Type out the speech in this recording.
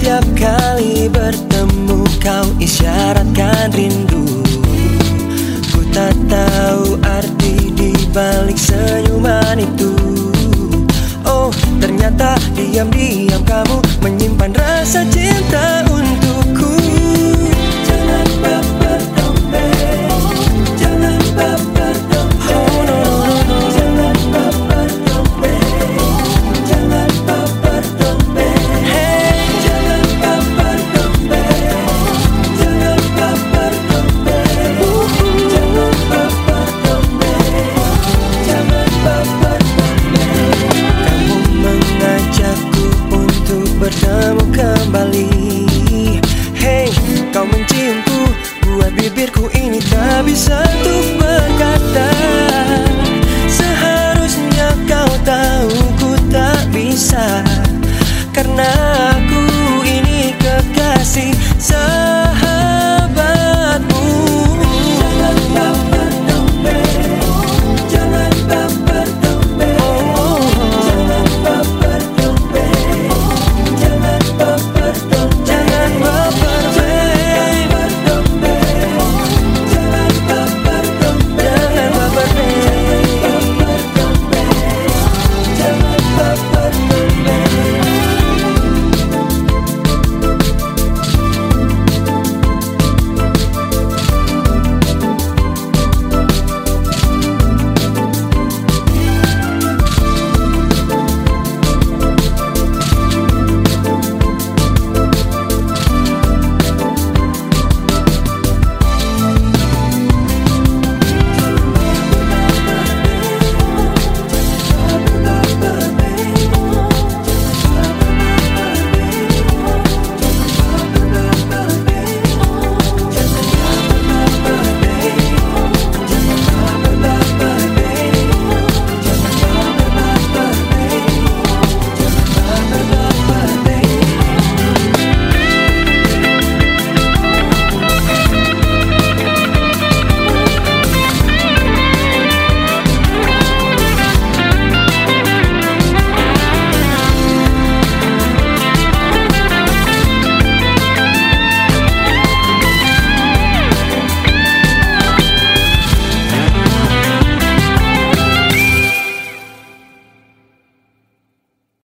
Setiap kali bertemu kau isyaratkan rindu. Ku tak tahu arti di balik senyuman itu. Oh, ternyata diam-diam kamu menyimpan rasa cinta untukku. Jangan baper dong babe, jangan baper dong babe. Oh no no no, jangan baper dong babe, jangan baper dong babe. Hey, jangan baper dong babe, jangan baper dong babe. Jangan baper dong babe, jangan baper dong babe. Kamu mengajakku untuk bertemu kembali. Hey, kau menciumku, buat bibirku ini tak bisa